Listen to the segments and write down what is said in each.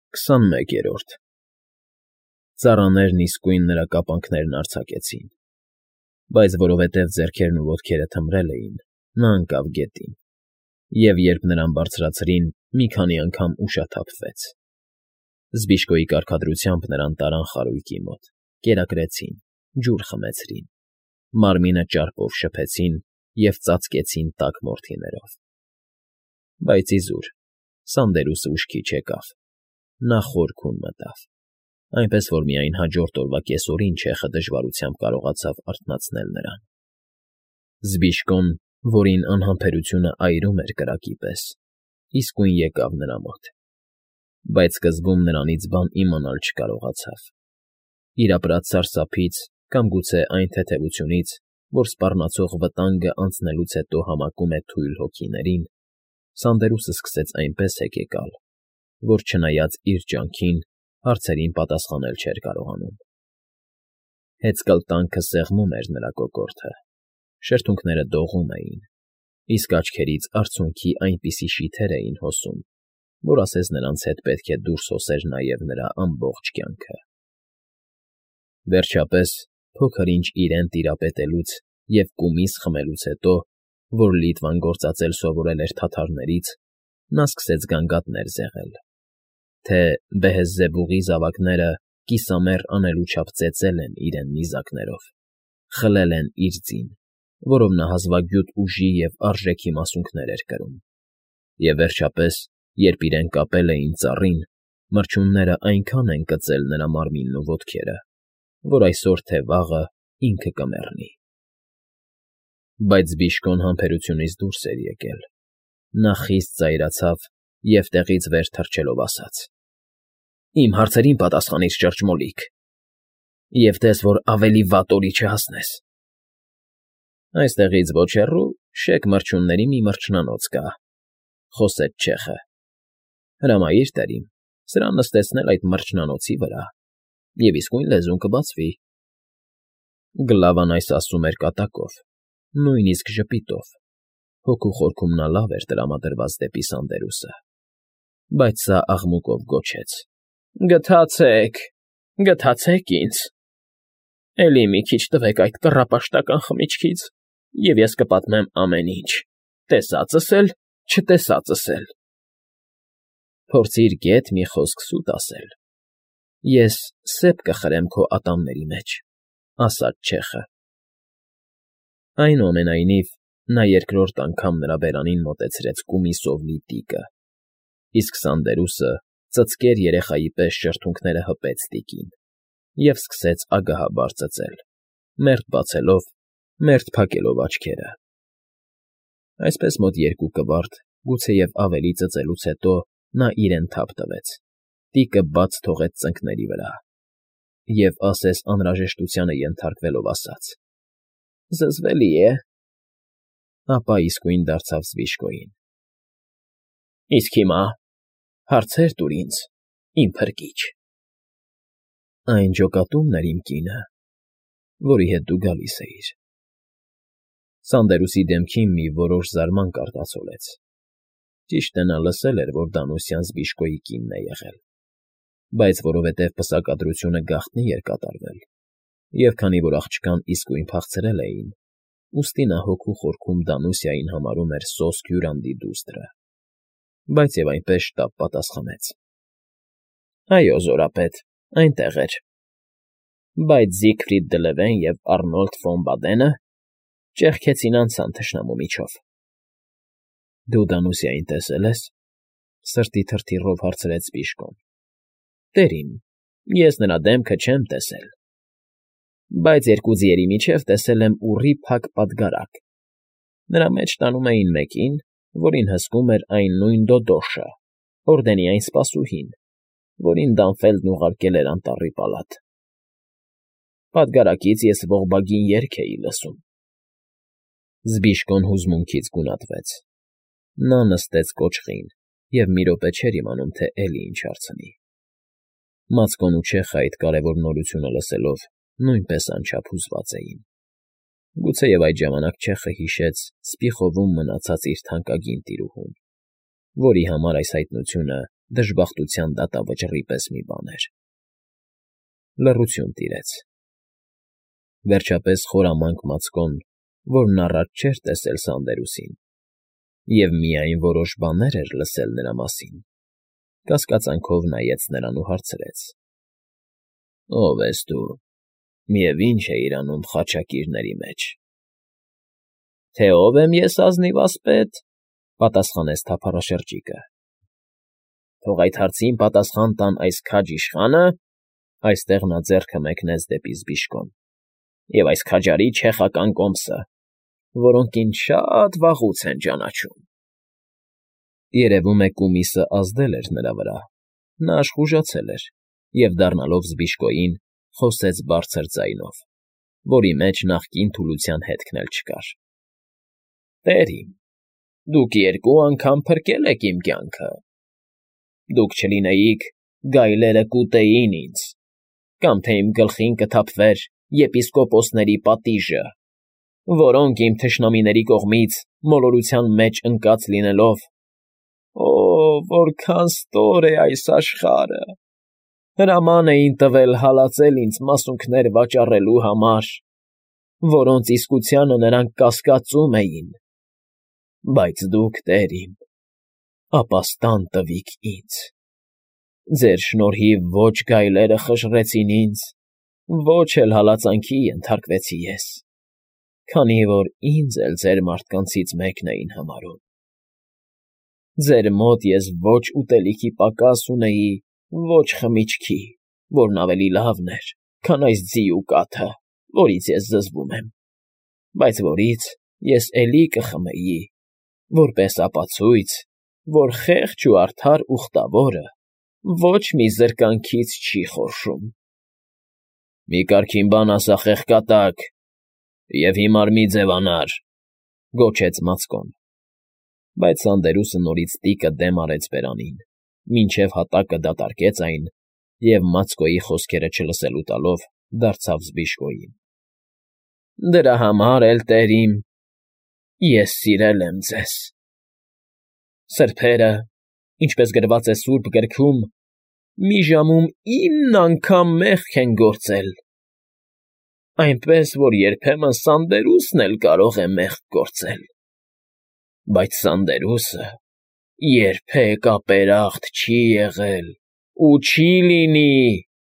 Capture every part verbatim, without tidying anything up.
Քսանմեկերորդ Ծառաներն իսկույն նրա կապանքներն արձակեցին, բայց որովհետև ձեռքերն ու ոտքերը թմրել էին, նա ընկավ գետին, և երբ նրան բարձրացրին, մի քանի անգամ ուշաթափվեց. Զբիշկոյի կարգադրությամբ նրան տարան խարույկի մոտ, կերակրեցին, ջուր խմեցրին, մարմինը ճարպով շփեցին և ծածկեցին տաք մորթիներով։ Բայց իզուր Սանդերուսը ուշքի չեկավ, նա խոր քուն մտավ, այնպես որ միայն հաջորդ օրվա կեսօրին չեխը դժվարությամբ կարողացավ արթնացնել նրան։ Զբիշկոն, որին անհամբերությունը այրում էր կրակի պես, իսկույն եկավ նրա մոտ, բայց սկզբում նրանից բան իմանալ չկարողացավ՝ իր ապրած սարսափից կամ գուցե այն թեթևությունից, որ սպառնացող վտանգը անցնելուց հետո համակում է թույլ հոգիներին, Սանդերուսը սկսեց այնպես հեկեկալ, որ չնայած իր ջանքին, հարցերին պատասխանել չէր կարողանում։ Հեծկլտանքը սեղմում էր նրա կոկորդը, շրթունքները դողում էին, իսկ աչքերից արցունքի այնպիսի շիթեր էին հոսում, որ ասես նրանց հետ պետք է դուրս հոսեր նաև նրա ամբողջ կյանքը։ Վերջապես, փոքր-ինչ իրեն տիրապետելուց և կումիս խմելուց հետո, որ լիտվան գործածել սովորել էր թաթարներից, նա սկսեց գանգատներ զեղել, թե Բեհեզզեբուղի զավակները կիսամեռ անելու չափ ծեծել են իրեն նիզակներով, խլել են իր ձին, որով նա հազվագյուտ ուժի և արժեքի մասունքներ էր կրում, և վերջապես, երբ իրեն կապել էին ծառին, մրջյունները այնքան են կծել նրա մարմինն ու ոտքերը, որ այսօր թե վաղը ինքը կմեռնի։ Բայց Զբիշկոն համբերությունից դուրս էր եկել, նա խիստ ծայրացավ և տեղից վեր թռչելով ասաց. «Իմ հարցերին պատասխանիր, շրջմոլիկ, և տես, որ ավելի վատ օրի չհասնես»։ «Այստեղից ոչ հեռու շեկ մրջյունների մի մրջնանոց կա,֊ խոսեց չեխը,֊ հրամայիր, տեր իմ, սրան նստեցնել այդ մրջնանոցի վրա, և իսկույն լեզուն կբացվի»։ Գլավան այս ասում էր կատակով, նույնիսկ ժպիտով, հոգու խորքում նա լավ էր տրամադրված դեպի Սանդերուսը, բայց սա աղմուկով գոչեց. «Գթացե՛ք, գթացեք ինձ, էլի մի քիչ տվեք այդ կռապաշտական խմիչքից, և ես կպատմեմ ամեն ինչ, տեսածս էլ, չտեսածս էլ»։ «Փորձիր գեթ մի խոսք սուտ ասել, ես սեպ կխրեմ քո ատամների մեջ»,֊ ասաց չեխը։ Այնուամենայնիվ, նա երկրորդ անգամ նրա բերանին մոտեցրեց կումիսով լի տիկը, իսկ Սանդերուսը ծծկեր երեխայի պես շրթունքները հպեց տիկին և սկսեց ագահաբար ծծել, մերթ բացելով, մերթ փակելով աչքերը։ Այսպես մոտ երկու կվարտ, գուցեև ավելի ծծելուց հետո նա իրեն թափ տվեց, տիկը բաց թողեց ծնկների վրա և, ասես անհրաժեշտությանը ենթարկվելով, ասաց. «Զզվելի է», ապա իսկույն դարձավ Զբիշկոյին. «Իսկ հիմա հարցեր տուր ինձ, իմ փրկիչ»։ «Այն ջոկատումն էր, իմ կինը, որի հետ դու գալիս էիր»։ Սանդերուսի դեմքին մի որոշ զարմանք արտացոլեց. ճիշտ է, նա լսել էր, որ Դանուսյան Զբիշկոյի կինն է եղել, բայց որովհետև պսակադրությունը գաղտնի էր կատարվել, և քանի որ աղջկան իսկույն փախցրել էին, ուստի նա հոգու խորքում Դանուսիային համարում էր սոսկ հյուրանդի դուստրը, բայց և այնպես շտապ պատասխանեց. «Այո, զորապետ, այնտեղ էր, բայց Զիգֆրիդ դը Լևեն և Առնոլդ ֆոն Բադենը ճեղքեցին անցան թշնամու միջով»։ «Դու Դանուսիային տեսե՞լ ես,֊ սրտի թրթիռով հարցրեց Զբիշկոն։ «Տեր իմ, ես նրա դեմքը չեմ տեսել, բայց երկու ձիերի միջև տեսել եմ ուռի փակ պատգարակ, նրա մեջ տանում էին մեկին, որին հսկում էր այն նույն Դոդոշը, օրդենի այն սպասուհին, որին Դանֆելդն ուղարկել էր անտառի պալատ։ Պատգարակից ես Ողբագին երգ էի լսում»։ Զբիշկոն հուզմունքից գունատվեց. նա նստեց կոճղին և մի րոպե չէր իմանում, թե էլի ինչ հարցնի։ Մացկոն ու չեխը այդ կարևոր նորությունը լսելով նույնպես անչափ հուզված էին։ Գուցեև այդ ժամանակ չեխը հիշեց Սպիխովում մնացած իր թանկագին տիրուհուն, որի համար այս հայտնությունը դժբախտության դատավճռի պես մի բան էր։ Լռություն տիրեց։ Վերջապես խորամանկ Մացկոն, որն առաջ չէր տեսել Սանդերուսին, և միայն որոշ բաներ էր լսել նրա մասին, կասկածանքով նայեց նրան ու հարցրեց. ֊ Ո՞վ ես դու, և ի՞նչ էիր անում խաչակիրների մեջ։ ֊ Թե ով եմ ես, ազնիվ ասպետ,֊ պատասխանեց թափառաշրջիկը։ ֊ Թող այդ հարցին պատասխան տան այս քաջ իշխանը (այստեղ նա ձեռքը մեկնեց դեպի Զբիշկոն) և այս քաջարի չեխական կոմսը, որոնք ինձ շատ վաղուց են ճանաչում։ Երևում է, կումիսը ազդել էր նրա վրա, նա աշխուժացել էր և, դառնալով Զբիշկոյին, խոսեց բարձր ձայնով, որի մեջ նախկին թուլության հետքն էլ չկար. ֊ Տեր իմ, դուք երկու անգամ փրկել եք իմ կյանքը. դուք չլինեիք, գայլերը կուտեին ինձ, կամ թե իմ գլխին կթափվեր եպիսկոպոսների պատիժը, որոնք իմ թշնամիների կողմից մոլորության մեջ ընկած լինելով… Օ՜, որքան ստոր է այս աշխարհը… հրաման էին տվել հալածել ինձ մասունքներ վաճառելու համար, որոնց իսկությանը նրանք կասկածում էին, բայց դուք, տեր իմ, ապաստան տվիք ինձ. ձեր շնորհիվ ոչ գայլերը խժռեցին ինձ, ոչ էլ հալածանքի ենթարկվեցի ես, քանի որ ինձ էլ ձեր մարդկանցից մեկն էին համարում. ձեր մոտ ես ոչ ուտելիքի պակաս ունեի, ոչ խմիչքի, որն ավելի լավն էր, քան այս ձիու կաթը, որից ես զզվում եմ, բայց որից ես էլի կխմեի, որպես ապացույց, որ խեղճ ու արդար ուխտավորը ոչ մի զրկանքից չի խորշում։ ֊ Մի կարգին բան ասա, խեղկատակ, և հիմար մի ձևանար,֊ գոչեց Մացկոն, բայց Սանդերուսը նորից տիկը դեմ արեց բերանին, մինչև հատակը դատարկեց այն և, Մացկոյի խոսքերը չլսելու տալով, դարձավ Զբիշկոյին. ֊ Դրա համար էլ, տեր իմ, ես սիրել եմ ձեզ… Սրբերը, ինչպես գրված է սուրբ գրքում, մի ժամում ինն անգամ մեղք են գործել, այնպես որ երբեմն Սանդերուսն էլ կարող է մեղք գործել, բայց Սանդերուսը երբեք ապերախտ չի եղել ու չի լինի…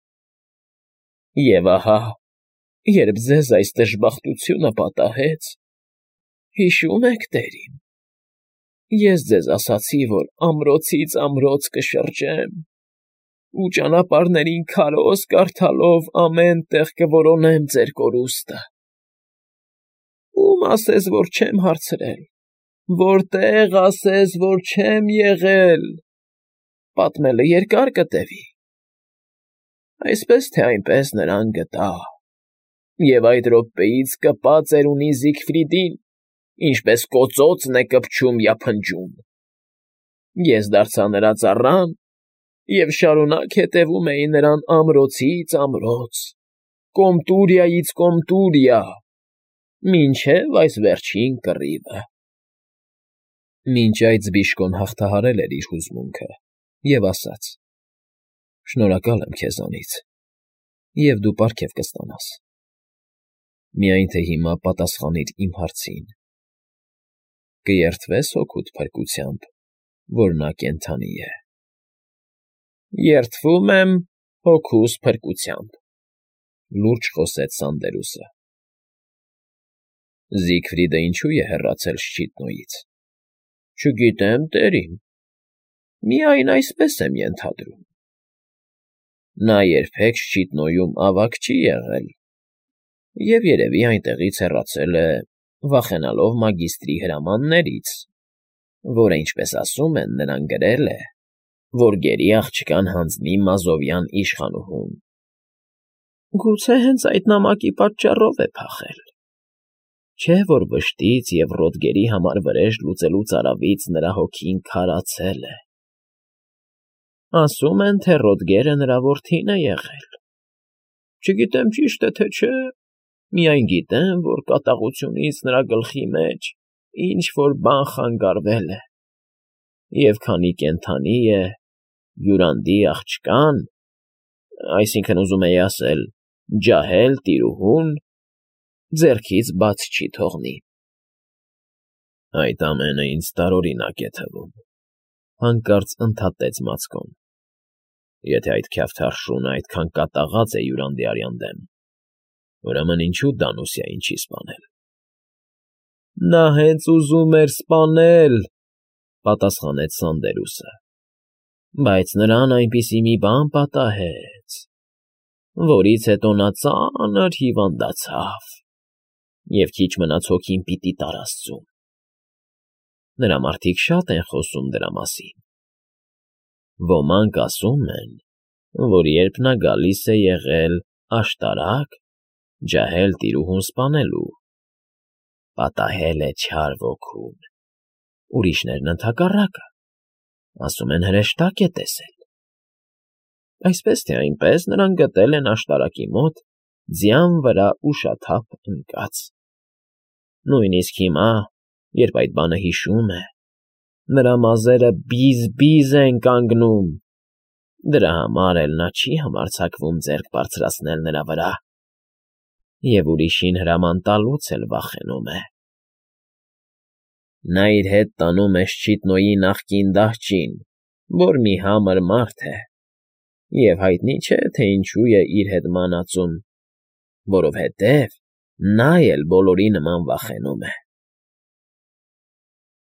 Եվ ահա, երբ ձեզ այս դժբախտությունը պատահեց, հիշո՞ւմ եք, տեր իմ, ես ձեզ ասացի, որ ամրոցից ամրոց կշրջեմ ու ճանապարհներին քարոզ կարդալով ամեն տեղ կորոնեմ ձեր կորուստը… Ո՞ւմ ասես, որ չեմ հարցրել, որտե՞ղ ասես, որ չեմ եղել… Պատմելը երկար կտևի… Այսպես թե այնպես նրան գտա, և այդ րոպեից կպած էր ունի Զիգֆրիդին, ինչպես կոծոցն է կպչում یا փնջում… Ես դարձա նրա ծառան և շարունակ հետևում էի նրան ամրոցից ամրոց, կոմտուրիայից կոմտուրիա, մինչև այս վերջին կռիվը… Մինչ այդ Զբիշկոն հաղթահարել էր իր հուզմունքը և ասաց. «Շնորհակալ եմ քեզանից, և դու պարգև կստանաս… Միայն թե հիմա պատասխանիր իմ հարցին. կերդվե՞ս հոգուդ փրկությամբ, որ նա կենդանի է։ ֊ Երդվում եմ հոգուս փրկությամբ,֊ լուրջ խոսեց Սանդերուսը։ ֊ Զիգֆրիդը ինչո՞ւ է հեռացել Շչիտնոյից։ ֊ Չգիտեմ, տեր իմ, միայն այսպես եմ ենթադրում։ ֊ Նա երբեք Շչիտնոյում ավագ չի եղել և երևի այնտեղից հեռացել է, վախենալով մագիստրի հրամաններից, որը, ինչպես ասում են, նրան գրել է, որ գերի աղջկան հանձնի Մազովյան իշխանուհուն։ ֊ Գուցե հենց այդ նամակի պատճառով է փախել, չէ՞ որ վշտից և Ռոդգերի համար վրեժ լուծելուց արավից նրա հոգին քարացել է… Ասում են, թե Ռոդգերը նրա որդին է եղել… Չգիտեմ ճիշտ է, թե չէ, միայն գիտեմ, որ կատաղությունից նրա գլխի մեջ ինչ֊որ բան խանգարվել է, և քանի կենդանի է, Յուրանդի աղջկան, այսինքն ուզում էի ասել, ջահել տիրուհուն ձեռքից բաց չի թողնի։ Այդ ամենը ինձ տարօրինակ է թվում, հանկարծ ընդհատեց Մացկոն։ Եթե այդ քյավթառ շունը այդքան կատաղած է Յուրանդի արյան դեմ, ուրեմն ինչու Դանուսիային չի սպանել։ Նա հենց ուզում էր սպանել, պատասխանեց Սանդերուսը, բայց նրան այնպիսի մի բան պատահեց, որից հետո նա ծանր հիվանդացավ, և քիչ մնաց հոգին պիտի տար աստծուն։ Նրա մարդիկ շատ են խոսում դրա մասին։ Ոմանք ասում են, որ երբ նա գալիս է եղել աշտարակ, ջահել տիրուհուն սպանելու, պատահել է չար ոգուն, ուրիշներն ընդհակառակը, ասում են հրեշտակ է տեսել։ Այսպես թե այնպես նրան գտել են աշտարակի մոտ ձյան վրա ուշաթափ ընկած։ Նույնիսկ հիմա, երբ այդ բանը հիշում է, նրա մազերը բիզ֊բիզ են կանգնում, դրա համար էլ նա չի համարձակվում ձեռք բարձրացնել նրա վրա և ուրիշին հրաման տալուց էլ վախենում է։ Նա իր հետ տանում է Շչիտնոյի նախկին դահճին, որ մի համր մարդ է, և հայտնի չէ, թե ինչու է իր հետ մանածում, որովհետև նա էլ բոլորի նման վախենում է։